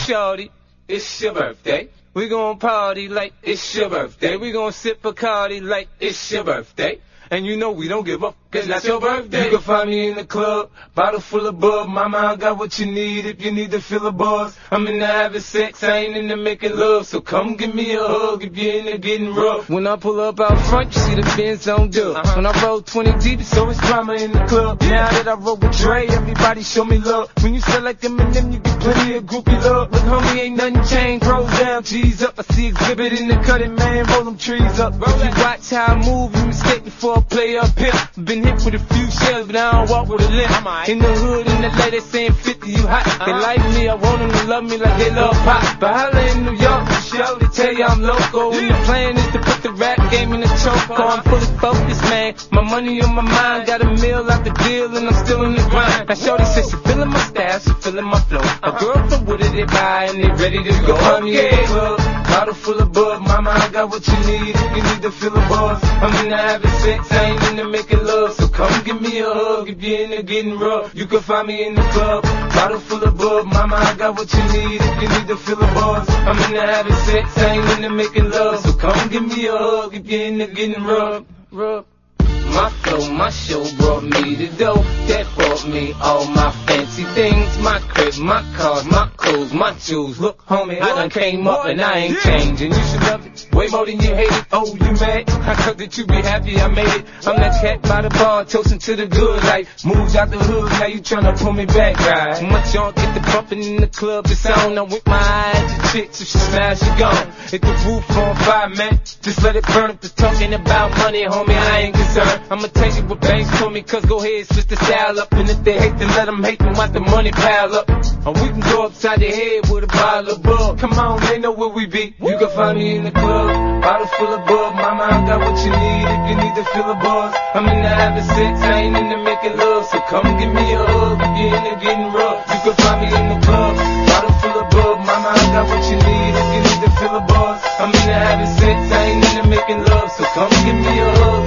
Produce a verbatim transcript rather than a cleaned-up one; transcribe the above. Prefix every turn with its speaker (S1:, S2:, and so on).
S1: shorty, it's your birthday. We gon' party like it's your birthday. We gon' sip Bacardi like it's your birthday. And you know we don't give up, cause that's your birthday. You can find me in the club, bottle full of bub. Mama, I got what you need if you need to fill a buzz. I'm into having sex, I ain't into making love. So come give me a hug if you're into getting rough. When I pull up out front, you see the Benz on dub. Uh-huh. When I roll twenty deep, it's always drama in the club. Yeah. Now that I roll with Dre, everybody show me love. When you sell like them and them, you get plenty of groupie love. Look, homie, ain't nothing changed. Rolls down, G's up. I see exhibit in the cutting, man. Roll them trees up. Roll if you watch how I move, you mistake before I play up here. Been hit with a few shells, but I don't walk with a limp. In the hood, in the lady saying fifty, you hot. Uh-huh. They like me, I want them to love me like they love pop. But holla in New York, for sure, they tell you I'm local. Yeah. And the plan is to put the rap game in the choke. Uh-huh. I'm fully focused, man. My money on my mind, got a meal out the deal, and I'm still in the grind. Now shorty says she feeling my style, she feeling my flow. Uh-huh. A girl from Wooded, they buy, and they ready to go. I'm in the club, bottle full of bub. Mama, I got what you need if you need to fill a buzz. I'm into having sex, I ain't into making love. So come give me a hug if you're into getting rough. You can find me in the club, bottle full of bub. Mama, I got what you need if you need to fill a buzz. I'm into having sex, I ain't into making love. So come give me a hug if you're into getting rough. Rough. My flow, my show brought me the dough that brought me all my fancy things. My crib, my cars, my clothes, my jewels. Look, homie, I done came up and I ain't changing. You should love it way more than you hate it. Oh, you mad? I thought that you be happy I made it. I'm that cat by the bar, toasting to the good life. Moves out the hood, now you tryna pull me back, right? Much y'all get the bumping in the club, it's on. I'm with my eyes to chicks, if she smash, she gone. Hit the roof on fire, man. Just let it burn up the talking about money, homie, I ain't concerned. I'ma tell you what banks told me, cause go ahead, switch the style up. And if they hate, then let them hate, then watch the money pile up. Or we can go upside the head with a bottle of bug. Come on, they know where we be. You can find me in the club, bottle full of bug. Mama, I got what you need if you need to fill a buzz. I'm into having sex, I ain't into making love. So come give me a hug if you're into getting rough. You can find me in the club, bottle full of bug. Mama, I got what you need if you need to fill a buzz. I'm into having sex, I ain't into making love. So come give me a hug